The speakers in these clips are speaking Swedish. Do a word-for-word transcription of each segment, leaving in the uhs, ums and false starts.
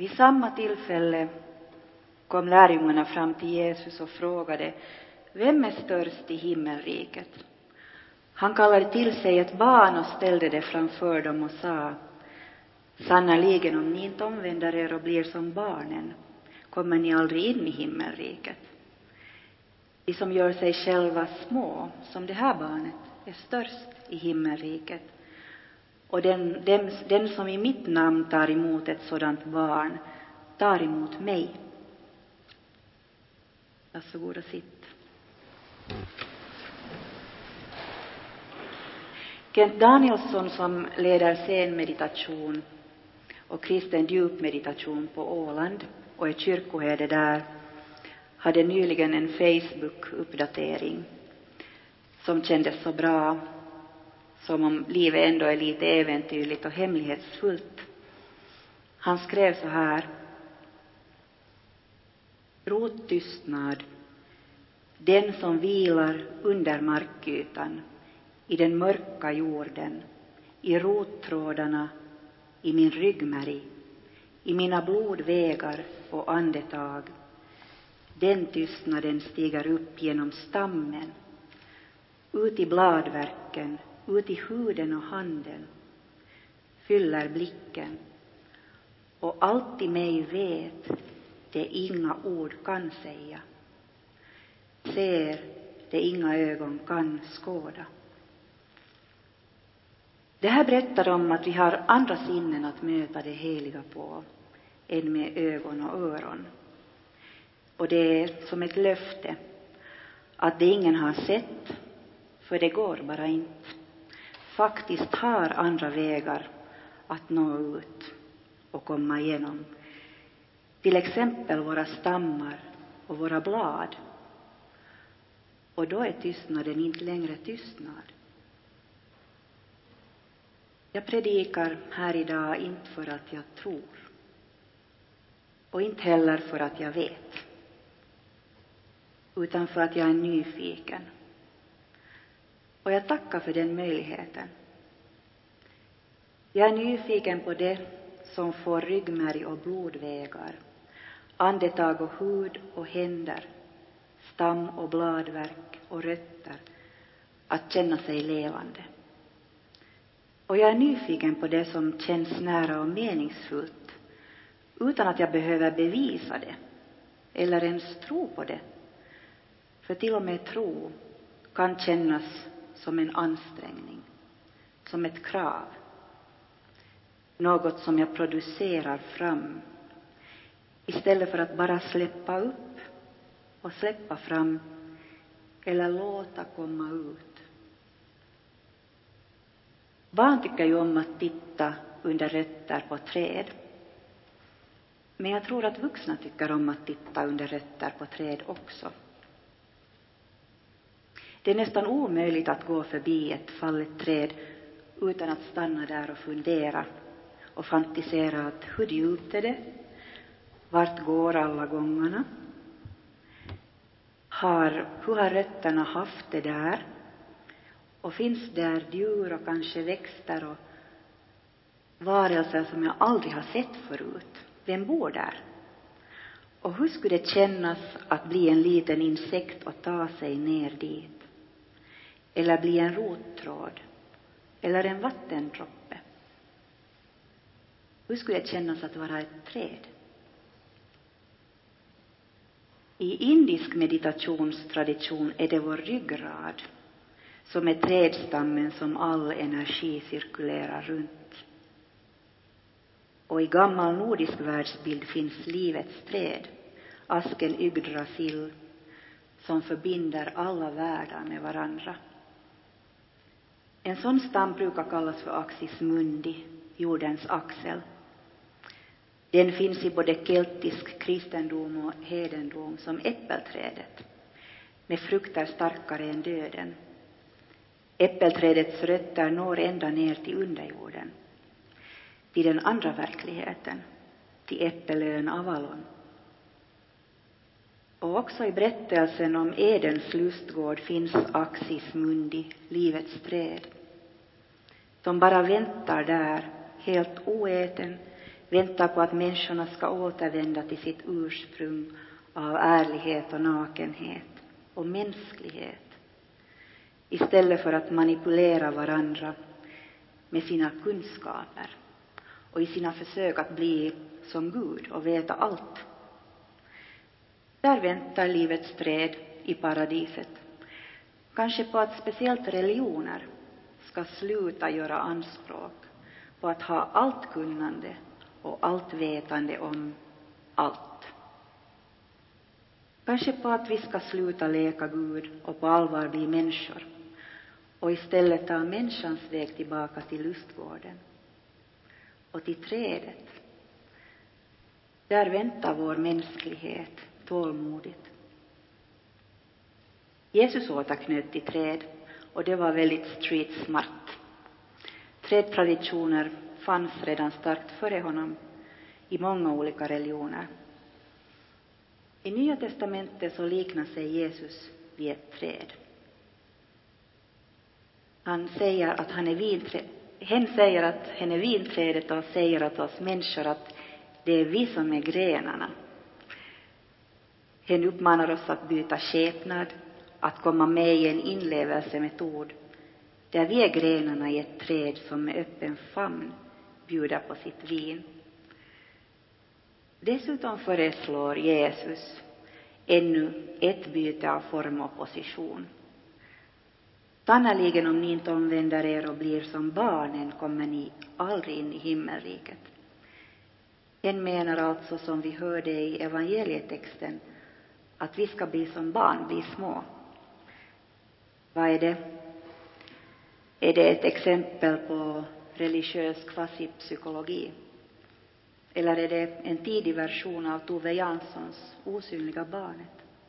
Vid samma tillfälle kom lärjungarna fram till Jesus och frågade: vem är störst i himmelriket? Han kallade till sig ett barn och ställde det framför dem och sa: sannoliken, om ni inte omvänder er och blir som barnen, kommer ni aldrig in i himmelriket. De som gör sig själva små, som det här barnet, är störst i himmelriket. Och den, den, den som i mitt namn tar emot ett sådant barn, tar emot mig. Varsågod och sitt. Kent Danielsson, som leder scenmeditation och kristen djupmeditation på Åland och är kyrkoherde där, hade nyligen en Facebook-uppdatering som kändes så bra, som om livet ändå är lite äventyrligt och hemlighetsfullt. Han skrev så här: rottystnad, den som vilar under markytan, i den mörka jorden, i rottrådarna, i min ryggmärg, i mina blodvägar och andetag. Den tystnaden stiger upp genom stammen, ut i bladverken, ut i huden och handen, fyller blicken, och allt i mig vet det inga ord kan säga, ser det inga ögon kan skåda. Det här berättar om att vi har andra sinnen att möta det heliga på än med ögon och öron. Och det är som ett löfte att det ingen har sett, för det går bara inte, faktiskt har andra vägar att nå ut och komma igenom. Till exempel våra stammar och våra blad. Och då är tystnaden inte längre tystnad. Jag predikar här idag inte för att jag tror. Och inte heller för att jag vet. Utan för att jag är nyfiken. Och jag tackar för den möjligheten. Jag är nyfiken på det som får ryggmärg och blodvägar, andetag och hud och händer, stam och bladverk och rötter att känna sig levande. Och jag är nyfiken på det som känns nära och meningsfullt, utan att jag behöver bevisa det eller ens tro på det. För till och med tro kan kännas som en ansträngning, som ett krav. Något som jag producerar fram, istället för att bara släppa upp och släppa fram eller låta komma ut. Barn tycker ju om att titta under rötter på träd. Men jag tror att vuxna tycker om att titta under rötter på träd också. Det är nästan omöjligt att gå förbi ett fallet träd utan att stanna där och fundera och fantisera att hur djupt är det? Vart går alla gångarna? Har, hur har rötterna haft det där? Och finns där djur och kanske växter och varelser som jag aldrig har sett förut? Vem bor där? Och hur skulle det kännas att bli en liten insekt och ta sig ner dit? Eller bli en rottråd? Eller en vattendroppe? Hur skulle det kännas att vara ett träd? I indisk meditationstradition är det vår ryggrad som är trädstammen som all energi cirkulerar runt. Och i gammal nordisk världsbild finns livets träd, asken Yggdrasil, som förbinder alla världar med varandra. En sån stam brukar kallas för axis mundi, jordens axel. Den finns i både keltisk kristendom och hedendom som äppelträdet, med frukter starkare än döden. Äppelträdets rötter når ända ner till underjorden, till den andra verkligheten, till äppelön Avalon. Och också i berättelsen om Edens lustgård finns axis mundi, livets träd, som bara väntar där, helt oäten, väntar på att människorna ska återvända till sitt ursprung av ärlighet och nakenhet och mänsklighet, istället för att manipulera varandra med sina kunskaper och i sina försök att bli som Gud och veta allt. Där väntar livets träd i paradiset, kanske på att speciellt religioner ska sluta göra anspråk på att ha allt kunnande och allt vetande om allt. Kanske på att vi ska sluta leka Gud och på allvar bli människor och istället ta människans väg tillbaka till lustgården och till trädet. Där väntar vår mänsklighet tålmodigt. Jesus återknöt till träd, och det var väldigt street smart. Trädtraditioner fanns redan starkt före honom i många olika religioner. I Nya testamentet så liknar sig Jesus vid ett träd. Han säger att han är vinträdet. Hen säger att hen är vinträdet och säger att oss människor att det är vi som är grenarna. Hen uppmanar oss att byta skepnad, att komma med i en inlevelsemetod där vi är grenarna i ett träd som med öppen famn bjuder på sitt vin. Dessutom föreslår Jesus ännu ett byte av form och position. Sannoliken om ni inte omvänder er och blir som barnen kommer ni aldrig in i himmelriket. En menar alltså, som vi hörde i evangelietexten, att vi ska bli som barn, bli små. Vad är det? Är det ett exempel på religiös kvasipsykologi? Eller är det en tidig version av Tove Janssons Osynliga barnet?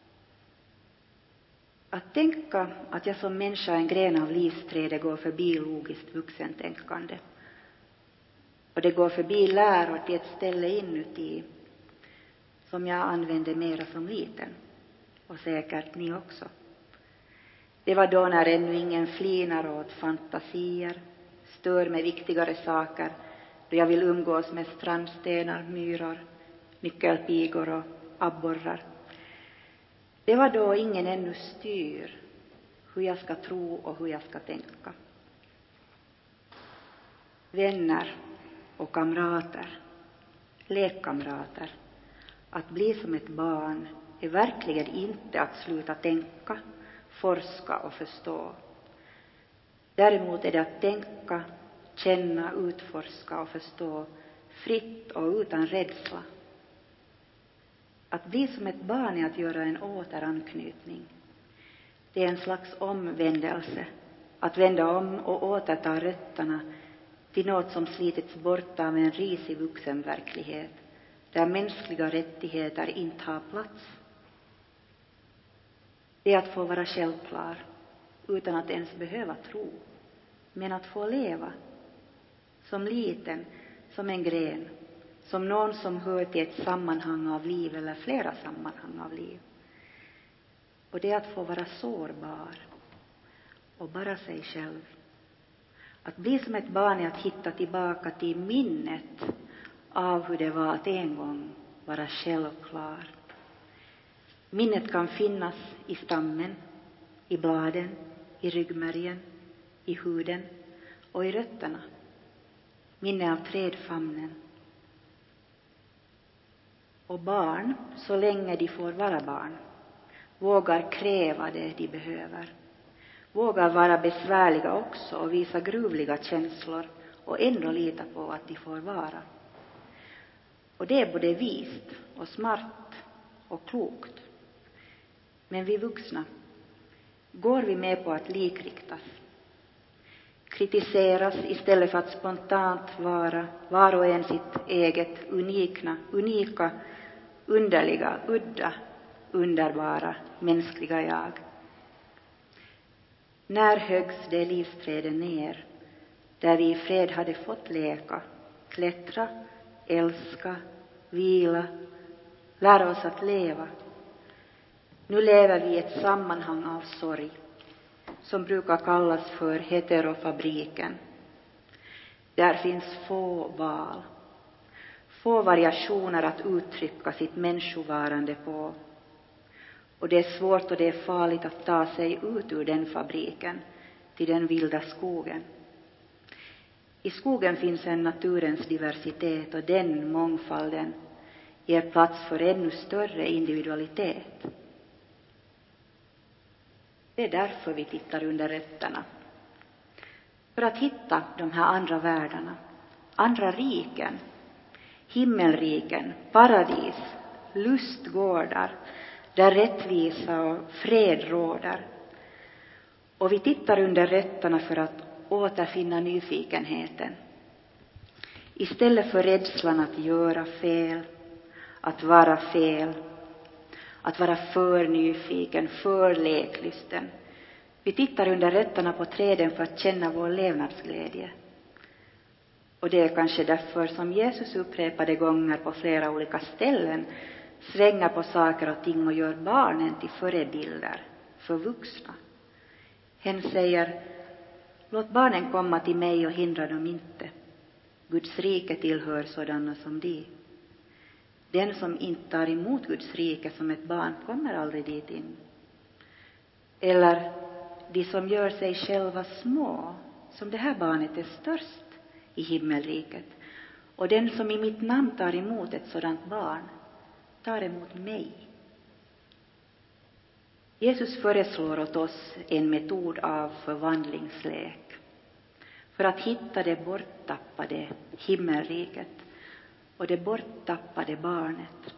Att tänka att jag som människa är en gren av livsträdet går förbi logiskt vuxentänkande. Och det går förbi läror till ett ställe inuti som jag använde mera som liten. Och säkert ni också. Det var då när ännu ingen flinar åt fantasier, stör med viktigare saker, då jag vill umgås med strandstenar, myror, nyckelpigor och abborrar. Det var då ingen ännu styr hur jag ska tro och hur jag ska tänka. Vänner och kamrater, lekkamrater, att bli som ett barn är verkligen inte att sluta tänka, forska och förstå. Däremot är det att tänka, känna, utforska och förstå fritt och utan rädsla. Att bli som ett barn är att göra en återanknytning. Det är en slags omvändelse, att vända om och återta rötterna till något som slitits bort av en risig vuxenverklighet, där mänskliga rättigheter inte har plats. Det är att få vara självklar, utan att ens behöva tro, men att få leva som liten, som en gren, som någon som hör till ett sammanhang av liv eller flera sammanhang av liv. Och det är att få vara sårbar och bara sig själv. Att bli som ett barn är att hitta tillbaka till minnet av hur det var att en gång vara självklar. Minnet kan finnas i stammen, i bladen, i ryggmärgen, i huden och i rötterna. Minne av trädfamnen. Och barn, så länge de får vara barn, vågar kräva det de behöver. Vågar vara besvärliga också och visa gruvliga känslor och ändå lita på att de får vara. Och det är både vist och smart och klokt. Men vi vuxna, går vi med på att likriktas? Kritiseras istället för att spontant vara var och en sitt eget unika, unika, underliga, udda, underbara, mänskliga jag. När högs det livsträden ner, där vi i fred hade fått leka, klättra, älska, vila, lära oss att leva. Nu lever vi i ett sammanhang av sorg, som brukar kallas för heterofabriken. Där finns få val. få variationer att uttrycka sitt människovarande på. Och det är svårt och det är farligt att ta sig ut ur den fabriken till den vilda skogen. I skogen finns en naturens diversitet, och den mångfalden ger plats för ännu större individualitet. Det är därför vi tittar under rötterna. För att hitta de här andra världarna, andra riken, himmelriken, paradis, lustgårdar, där rättvisa och fred råder. Och vi tittar under rötterna för att återfinna nyfikenheten. Istället för rädslan att göra fel, att vara fel, att vara för nyfiken, för leklysten. Vi tittar under rötterna på träden för att känna vår levnadsglädje. Och det är kanske därför som Jesus upprepade gånger på flera olika ställen svänger på saker och ting och gör barnen till förebilder för vuxna. Han säger: låt barnen komma till mig och hindra dem inte. Guds rike tillhör sådana som de. Den som inte tar emot Guds rike som ett barn kommer aldrig dit in. Eller de som gör sig själva små, som det här barnet är störst i himmelriket. Och den som i mitt namn tar emot ett sådant barn tar emot mig. Jesus föreslår åt oss en metod av förvandlingslek för att hitta det borttappade himmelriket och det borttappade barnet.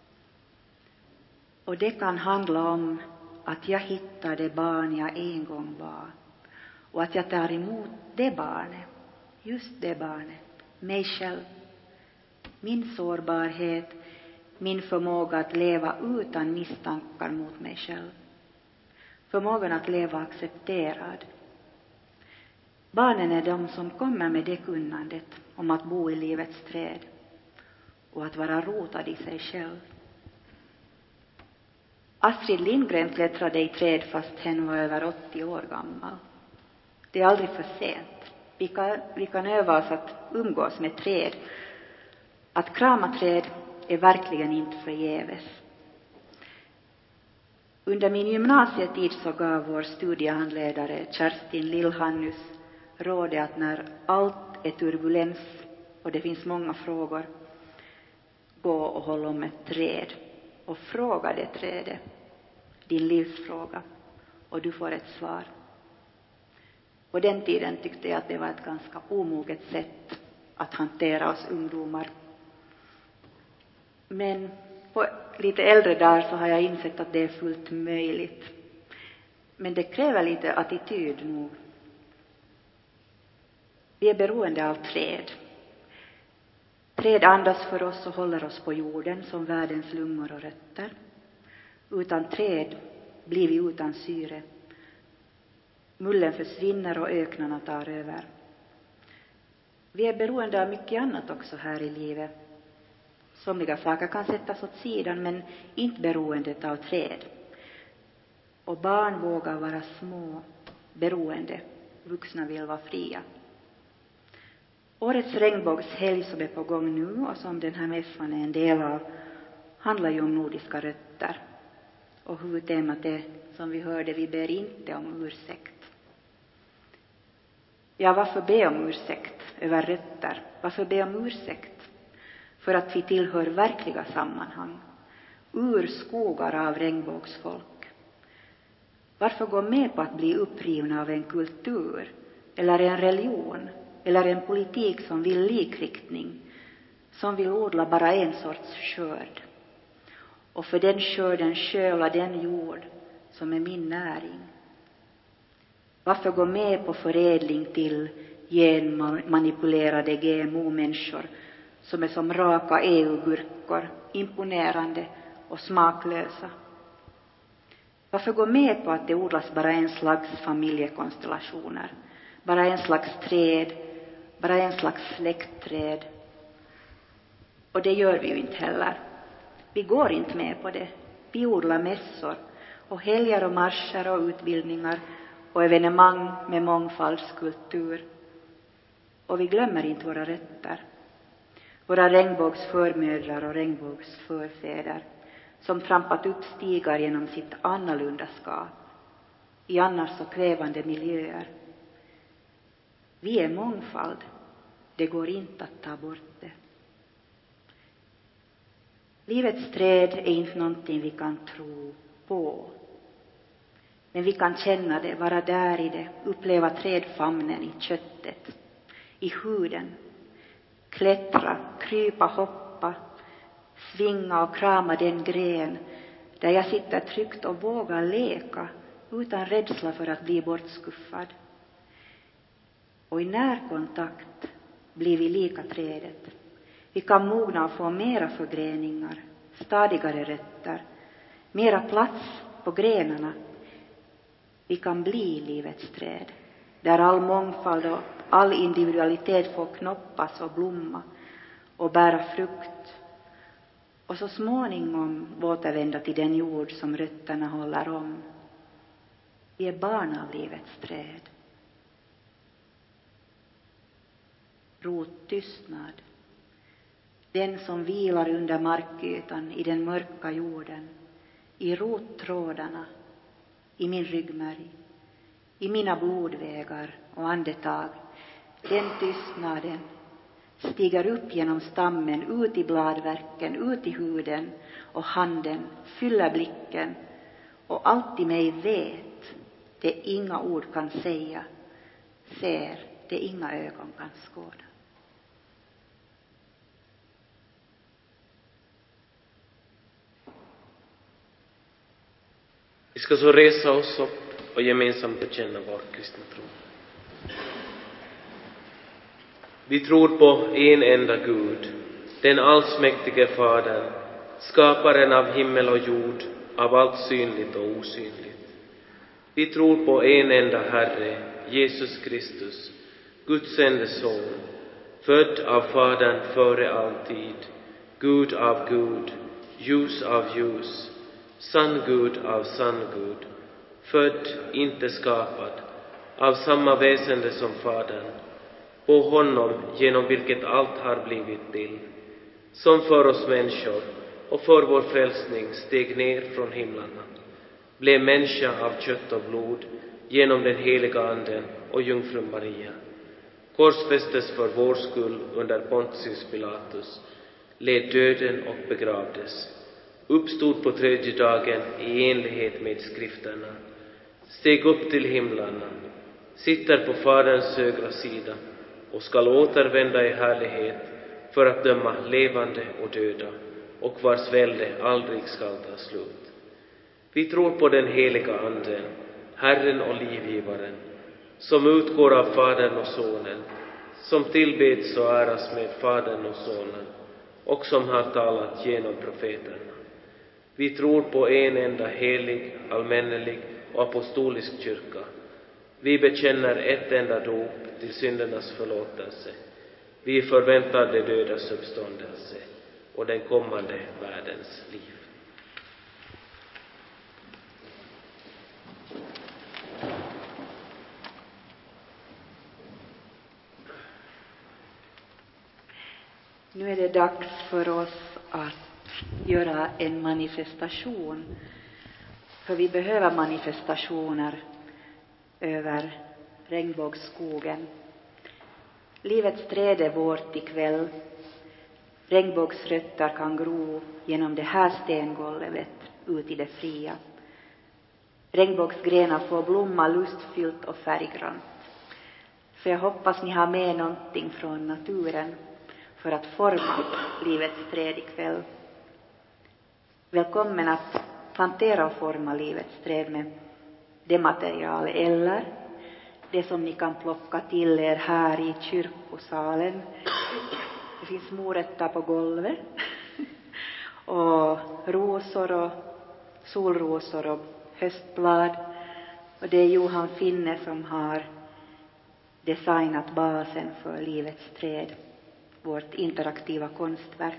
Och det kan handla om att jag hittar det barn jag en gång var och att jag tar emot det barnet, just det barnet, mig själv, min sårbarhet, min förmåga att leva utan misstankar mot mig själv, förmågan att leva accepterad. Barnen är de som kommer med det kunnandet om att bo i livets träd och att vara rotad i sig själv. Astrid Lindgren klättrade i träd fast hen var över åttio år gammal. Det är aldrig för sent. Vi kan, vi kan öva oss att umgås med träd. Att krama träd är verkligen inte förgäves. Under min gymnasietid så gav vår studiehandledare Kerstin Lillhannus rådet att när allt är turbulens och det finns många frågor, gå och håll om ett träd och fråga det trädet din livsfråga och du får ett svar. På den tiden tyckte jag att det var ett ganska omoget sätt att hantera oss ungdomar. Men på lite äldre dagar så har jag insett att det är fullt möjligt. Men det kräver lite attityd nog. Vi är beroende av träd. Träd andas för oss och håller oss på jorden som världens lungor och rötter. Utan träd blir vi utan syre. Mullen försvinner och öknarna tar över. Vi är beroende av mycket annat också här i livet. Somliga saker kan sättas åt sidan, men inte beroendet av träd. Och barn vågar vara små, beroende. Vuxna vill vara fria. Årets regnbågshelg som är på gång nu och som den här mässan är en del av handlar ju om nordiska rötter. Och huvudtemat är, som vi hörde, vi ber inte om ursäkt. Ja, varför be om ursäkt över rötter? Varför be om ursäkt? För att vi tillhör verkliga sammanhang. Ur skogar av regnbågsfolk. Varför gå med på att bli upprivna av en kultur eller en religion eller en politik som vill likriktning, som vill odla bara en sorts skörd? Och för den skörden sköla den jord som är min näring. Varför gå med på förädling till genmanipulerade G M O-människor som är som raka E U-gurkor, imponerande och smaklösa? Varför gå med på att det odlas bara en slags familjekonstellationer, bara en slags träd, bara en slags släktträd? Och det gör vi ju inte heller. Vi går inte med på det. Vi odlar mässor och helger och marscher och utbildningar och evenemang med mångfaldskultur. Och vi glömmer inte våra rötter. Våra regnbågsförmödrar och regnbågsförfäder som trampat upp stigar genom sitt annorlundaskap i annars så kvävande miljöer. Vi är mångfald. Det går inte att ta bort det. Livets träd är inte någonting vi kan tro på. Men vi kan känna det, vara där i det, uppleva trädfamnen i köttet, i huden. Klättra, krypa, hoppa, svinga och krama den gren där jag sitter tryggt och vågar leka utan rädsla för att bli bortskuffad. Och i närkontakt blir vi lika trädet. Vi kan mogna och få mera förgreningar, stadigare rötter, mera plats på grenarna. Vi kan bli livets träd, där all mångfald och all individualitet får knoppas och blomma och bära frukt. Och så småningom återvända till den jord som rötterna håller om. Vi är barn av livets träd. Rottystnad. Den som vilar under markytan i den mörka jorden, i rottrådarna, i min ryggmärg, i mina blodvägar och andetag. Den tystnaden stiger upp genom stammen, ut i bladverken, ut i huden och handen, fyller blicken och allt i mig vet det inga ord kan säga, ser det inga ögon kan skåda. Vi ska så resa oss upp och gemensamt bekänna vår kristna tro. Vi tror på en enda Gud, den allsmäktige Fadern, skaparen av himmel och jord, av allt synligt och osynligt. Vi tror på en enda Herre, Jesus Kristus, Guds enda son, född av Fadern före all tid, Gud av Gud, ljus av ljus, sann Gud av sann Gud, född, inte skapad, av samma väsende som Fadern, på honom genom vilket allt har blivit till, som för oss människor och för vår frälsning steg ner från himlarna, blev människa av kött och blod genom den heliga anden och jungfrun Maria, korsfästes för vår skull under Pontius Pilatus, led döden och begravdes, uppstod på tredje dagen i enlighet med skrifterna, steg upp till himlarna, sitter på Faderns högra sida och skall återvända i härlighet för att döma levande och döda, och vars välde aldrig skall ta slut. Vi tror på den heliga anden, Herren och livgivaren, som utgår av Fadern och Sonen, som tillbeds och äras med Fadern och Sonen, och som har talat genom profeterna. Vi tror på en enda helig, allmännelig och apostolisk kyrka. Vi bekänner ett enda dop till syndernas förlåtelse. Vi förväntar de dödas uppståndelse och den kommande världens liv. Nu är det dags för oss att göra en manifestation. För vi behöver manifestationer över regnbågsskogen. Livets träd är vårt ikväll. Regnbågsrötter kan gro genom det här stengolvet ut i det fria. Regnbågsgrenar får blomma lustfyllt och färggrant. Så jag hoppas ni har med någonting från naturen för att forma livets träd ikväll. Välkommen att plantera och forma livets träd med det material eller det som ni kan plocka till er här i kyrkosalen. Det finns morötter på golvet och rosor och solrosor och höstblad. Och det är Johan Finne som har designat basen för livets träd, vårt interaktiva konstverk.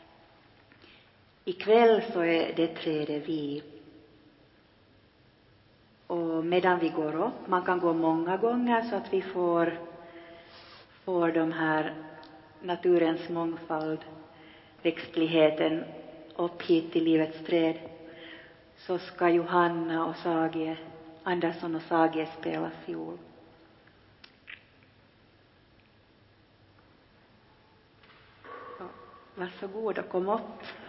Ikväll så är det trädet vi. Och medan vi går upp, man kan gå många gånger så att vi får, får de här naturens mångfald, växtligheten upp hit till livets träd, så ska Johanna och Sagie, Andersson och Sagie spela fiol. Varsågod och kom upp.